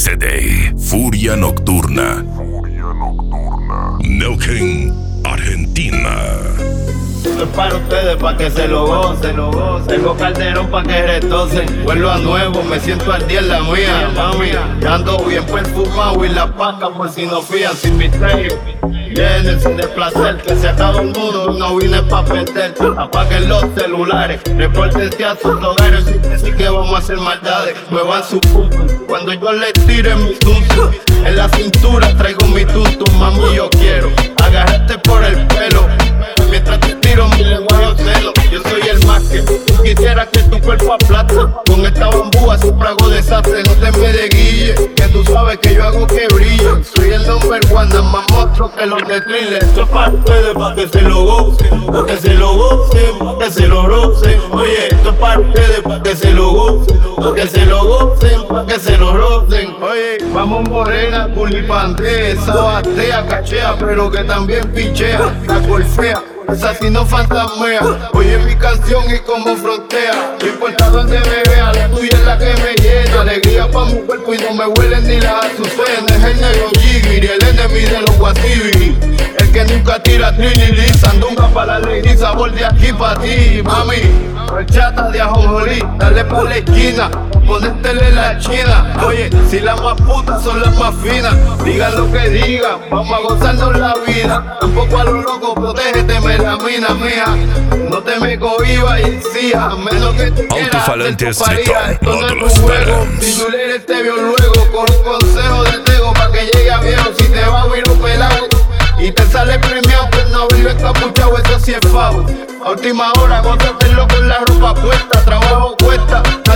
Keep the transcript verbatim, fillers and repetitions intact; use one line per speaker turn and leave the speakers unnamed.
S D, Furia Nocturna. Furia Nocturna. Neuquén, Argentina.
Esto es para ustedes, pa' que se lo gocen, lo gocen. Tengo Calderón pa' que retocen. Vuelvo a nuevo, me siento al día en la mía, mami. Ya ando bien perfumado y la paca por si no fían sin misterio. Llénense de placer, que se acaba el mundo, no vine pa' perder. Apaguen los celulares, repórtense a sus hogares. Así que vamos a hacer maldades, muevan su punto. Cuando yo les tire mi tuntum, en la cintura traigo mi tuntum. Mami, yo quiero agarrarte por el pelo, mientras te tiro mi lenguaje celo. Yo soy el más que tú quisieras que tu cuerpo aplate. Con esta bambúa siempre hago desastre. No te me de guille, que tú sabes que yo hago que brille. Soy el number one, nada más monstruo que los de Thriller. Esto es para ustedes, pa' que se lo gocen, pa' que se lo gocen, pa' que se lo rocen. Oye, esto es para ustedes, pa' que se lo gocen, pa' que se lo gocen, pa' que se lo rocen. Oye, vamos morena, culipante, esa batea, cachea, pero que también pichea, la golfea. Esa sí no fantasmea, oye mi canción y como frontea. No importa donde me vea, la tuya es la que me llena. Alegría pa' mi cuerpo y no me huelen ni las azucenas. Es el negro Jigiri, el enemigo de los guasibiri. El que nunca tira trinity, sandunga pa' la lady, sabor de aquí pa' ti, mami. Horchata de ajonjolí, dale pa' la esquina, ponétele la china. Oye, si las más putas son las más finas, digan lo que digan, vamos a gozarnos la vida. Tampoco a los locos, protégete, me la mina mía. No te me cohibas y exija, menos que tú quieras
Alto-falante
hacer tu pareja. Esto no
Módulo
es tu juego,
Esperance.
si tú eres te veo luego, con un consejo de tego pa' que llegue a viejo. Si te va a huir un pelado y te sale premiado, pues no vive encapuchado, eso sí es favo. A última hora, gózatelo con la ropa puesta, trabajo cuesta.